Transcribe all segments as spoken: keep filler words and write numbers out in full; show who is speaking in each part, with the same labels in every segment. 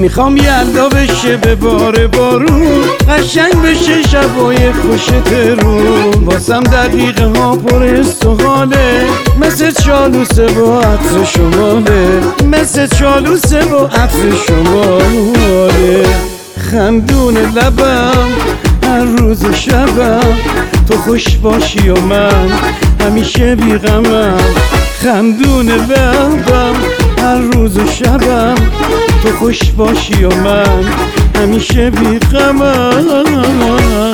Speaker 1: میخوام یلدا بشه به بار بارون، قشنگ بشه شبای خوش ترون. واسم دقیقه ها پر استحاله، مثل چالوسه با عطر شماله، مثل چالوسه با عطر شماله. خندون لبم هر روز و شبم، تو خوش باشی و من همیشه بیغمم. خندون لبم هر روز و شبم، تو خوش باشی و من همیشه بیغمم.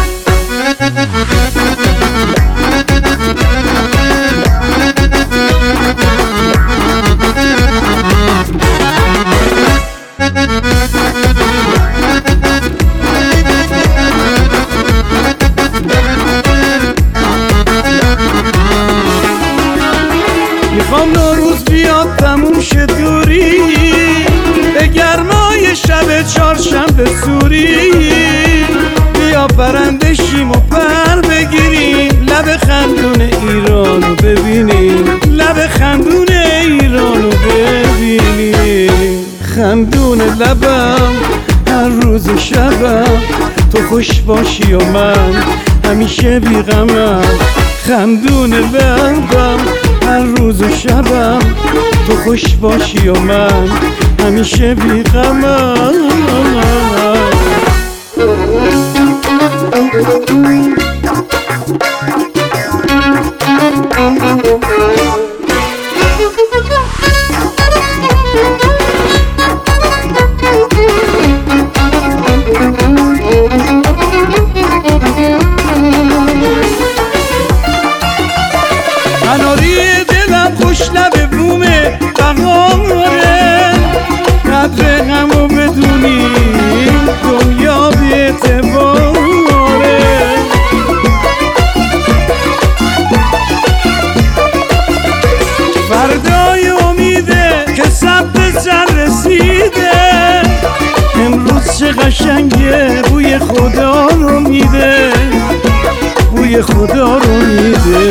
Speaker 1: میخوام نوروز بیاد تموم شه دوری، به گرمای شب چهارشنبه سوری. بیا پرنده شیم و پر بگیریم، لب خندون ایرانو ببینیم، لب خندون ایرانو ببینیم. خندون لبم هر روز و شبم، تو خوش باشی و من همیشه بیغمم. خندون لبم هر روز و شبم، تو خوش باشی و من همیشه بیغمم. قناری دلم خوش لب بومه بهاره، قدر غمو بدونی دنیا بی اعتباره. فردای امیده که سبت سر رسیده، امروز چه قشنگه بوی خدا رو میده، بوی خدا رو میده.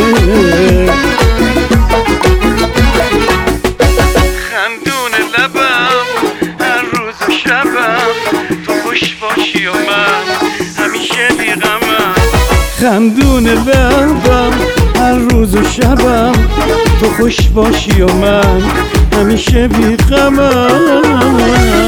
Speaker 1: خندون لبم هر روز و شبم، تو خوش باشی و من همیشه بیغمم. خندون لبم هر روز و شبم، تو خوش باشی و من همیشه بیغمم.